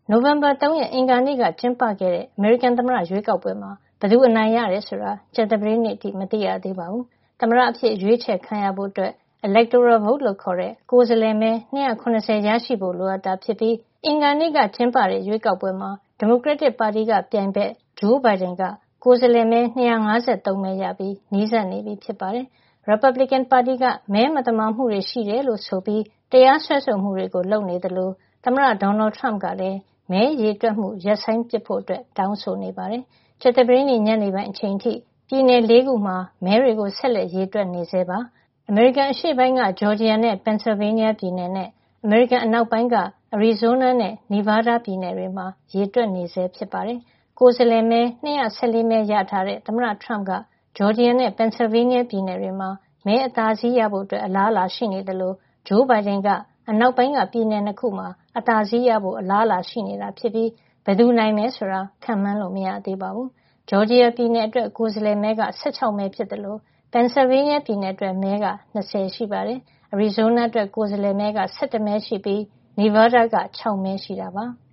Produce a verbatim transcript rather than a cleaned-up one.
နိုဝင်ဘာ၃ရက်အင်္ဂါနေ့ကကျင်းပခဲ့တဲ့အမေရိကန်သမ္မတရွေးကောက်ပွဲမှာဘယ်သူအနိုင်ရတယ်ဆိုတာကြာသပတေးနေ့အထိမသိရသေးပါဘူး။သမ္မတအဖြစ်ရွေးချယ်ခံရဖို့အတွက် electoral vote လို့ခေါ်တဲ့ကိုယ်စားလှယ်မဲ၂၇၀ရရှိဖို့လိုအပ်တာဖြစ်ပြီးအင်္ဂါနေ့ကကျင်းပတဲ့ရွေးကောက်ပွဲမှာဒီမိုကရက်တစ်ပါတီကပြိုင်ဘက်ဂျိုးဘိုင်ဒန်ကကိုယ်စားလှယ်မဲ၂၅၃မဲရပြီးနီးစပ်နေပြီဖြစ်ပါတယ်။ Republican ပါတီကမဲမသမာမှုတွေရှိတယ်လို့ဆိုပြီးတရားစွဲဆိုမှုတွေကိုလုပ်နေသလိုသမ္မတဒေါ်နယ်ထရမ့်ကလည်းမဲရေတွက်မှုရပ်ဆိုင်းပစ်ဖို့တောင်းဆိုနေပါတယ်။ကြာသပတေးနေ့ညနေပိုင်းအချိန်ထိပြည်နယ်၄ခုမှာမဲတွေကိုဆက်လက်ရေတွက်နေဆဲပါ။အမေရိကန်အရှေ့ပိုင်းကဂျော်ဂျီယာနဲ့ပင်ဆယ်ဗေးနီးယားပြည်နယ်နဲ့အမေရိကန်အနောက်ပိုင်းကအရီဇိုးနားနဲ့နီဗားဒါးပြည်နယ်တွေမှာရေတွက်နေဆဲဖြစ်ပါတယ်။ကိုယ်စားလှယ်မဲ၂၁၄မဲရထားတဲ့သမ္မတထရမ့်ကဂျော်ဂျီယာနဲ့ပင်ဆယ်ဗေးနီးယားပြည်နယ်တွေမှာမဲအသာစီးရဖို့အလားအလာရှိနေသလိုဂျိုးဘိုင်ဒန်ကအနောက်ပိုင်းကပြည်နယ်၂ခုမှာအသာစီးရဖို့အလားအလာရှိနေတာဖြစ်ပြီးဘယ်သူနိုင်မယ်ဆိုတာခန့်မှန်းလို့မရသေးပါဘူး။ဂျော်ဂျီယာပြည်နယ်အတွက်ကိုယ်စားလှယ်မဲက၁၆မဲဖြစ်သလိုပင်ဆယ်ဗေးနီးယားပြည်နယ်အတွက်မဲက၂၀ရှိပါတယ်။အရီဇိုးနားအတွက်ကိုယ်စားလှယ်မဲက၁၁မဲရှိပြီးနီဗားဒါးက၆မဲရှိတာပါ။